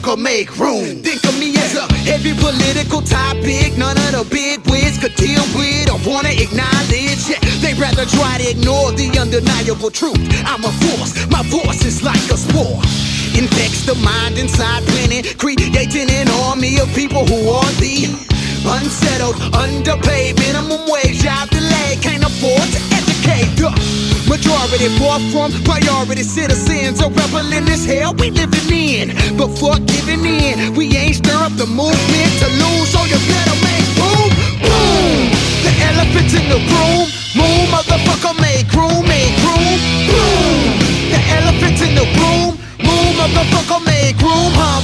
motherfucker make room. Think of me as a heavy political topic none of the big wigs could deal with or wanna acknowledge. Yeah, they rather try to ignore the undeniable truth. I'm a force, my voice is like a spore. Infects the mind inside planet, creating an army of people who are the unsettled, underpaid, minimum wage, job delay, can't afford to educate the majority. Far from priority citizens are reveling this hell we living in. But for giving in, we ain't stir up the movement to lose, so you better make room. Boom! The elephant's in the room. Move, motherfucker, make room, make room. Boom! The elephant's in the room. Move, motherfucker, make room, huh?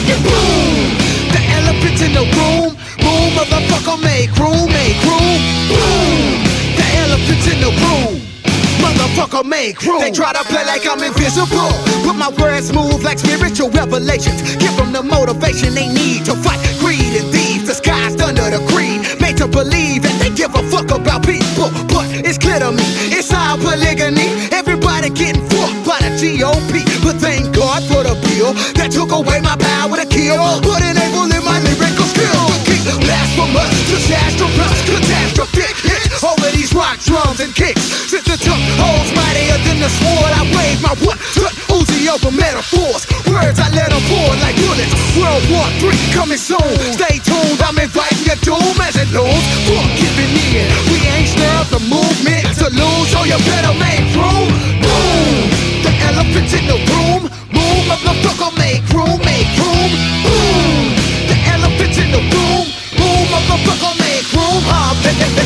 Boom! The elephant's in the room. Move, motherfucker, make room, make room. Boom! The elephant's in the room. Motherfucker, make room. They try to play like I'm invisible, but my words move like spiritual revelations. Give them the motivation they need to fight greed and thieves disguised under the creed, made to believe that they give a fuck about people. But it's clear to me, it's all polygamy. Everybody getting fucked by the GOP. But thank God for the bill that took away my power to kill, but enabling my lyrical skill. Keep blasphemous, disastrous, catastrophic hits over these rock drums and kicks. Since the tongue holds mightier than the sword, I wave my one-foot Uzi over metaphors. Words I let them pour like bullets. World War III coming soon. Stay tuned, I'm inviting your doom as it looms. Fuck giving in, we ain't stir up the movement to lose, so you better make room. Boom! The elephant's in the room. Move, motherfucker, make room, make room. Boom! The elephant's in the room. Move, motherfucker, make room, huh?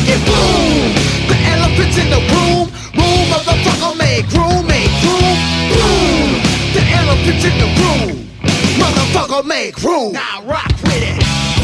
Boom! The elephant's in the room. Move, motherfucker, make room, make room. Boom! The elephant's in the room. Motherfucker, make room. Now rock with it.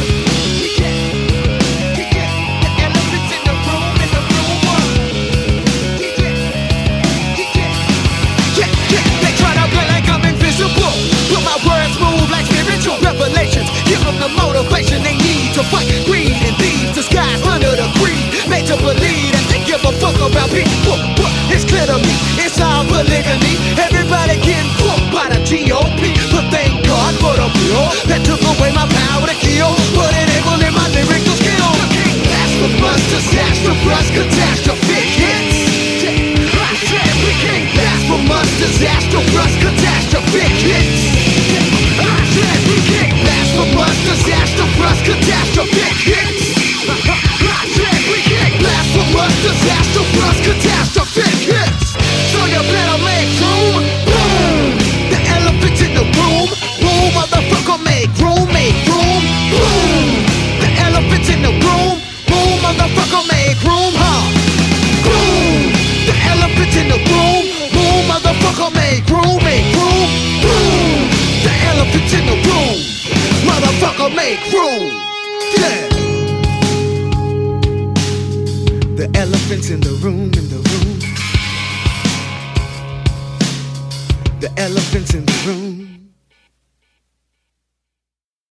But my words move like spiritual revelations. Give them the motivation they need to fight greed and thieves disguised under the creed, made to believe that they give a fuck about people. But it's clear to me, it's all polygamy. Everybody getting fucked by the GOP. But thank God for the bill that took away my power to kill, but enabling my lyrical skill. Blasphemous, disastrous, catastrophic hits. I said we can't blasphemous, disastrous, catastrophic hits. I said we can't blasphemous, disastrous, catastrophic hits. I said we can't blasphemous, disastrous, catastrophic hits. So you better make room. Boom! The elephant's in the room. Boom, motherfucker, make room, make room. Boom! The elephant's in the room. Boom, motherfucker, make room, huh? Boom! The elephant's in the room. Boom, motherfucker, make room, make room. Boom! The elephant's in the room. Motherfucker, make room. Yeah. The elephant's in the room, in the room. The elephant's in the room.